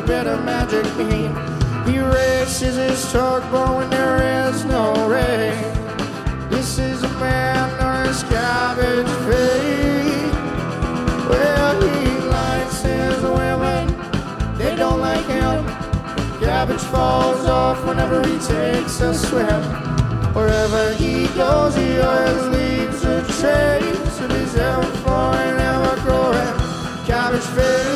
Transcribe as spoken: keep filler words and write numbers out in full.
bit of magic beam. He races his tugboat when there is no rain. This is a man on his cabbage feet. Well, he likes his women, they don't like him. Cabbage falls off whenever he takes a swim. Wherever he goes, he always leaves a trace of his ever flowing, ever growing cabbage face.